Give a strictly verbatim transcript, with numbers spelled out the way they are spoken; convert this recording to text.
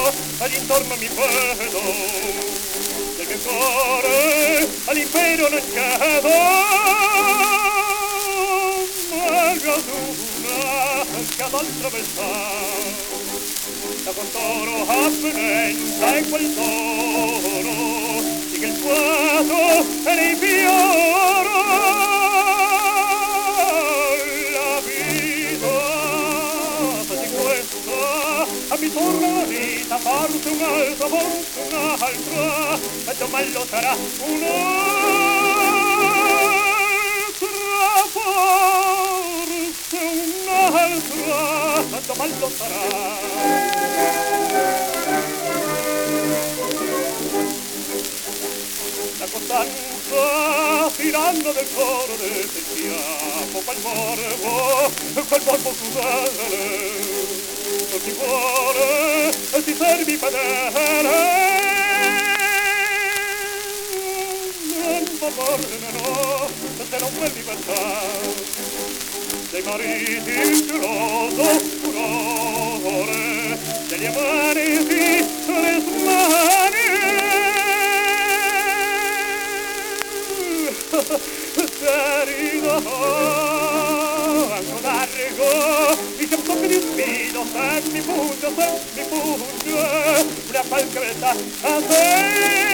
all'intorno mi vedo, del mio cuore all'impero non cedo, ma raduna che ad altra verità, da costoro appenenza e quel tono, di che il fuoco è nei fiori, la vita, di questa, a mi torna la vita, forse un'altra, forse un'altra, e domani lo sarà un'altra, forse un'altra, e domani lo sarà. La costanza tirando del coro del pensiamo, quel morbo, quel morbo crudele, non ti vuole e ti servi fedele, non favore no, se non vuoi libertà, dei mariti il geloso furore, degli amaniti le smanie, serido, ancora largo, mi c'è un tocco di sfido, se mi punge, se mi punge, una qualche verità a te.